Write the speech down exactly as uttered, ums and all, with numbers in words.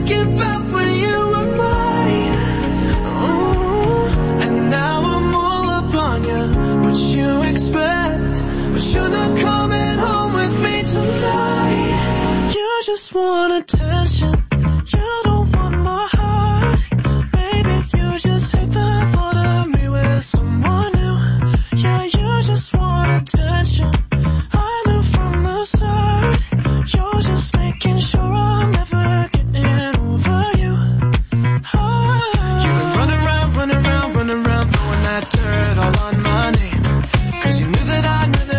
thinking about when you were mine. Ooh, and now I'm all up on you. What you expect? But you're not coming home with me tonight. You just want attention.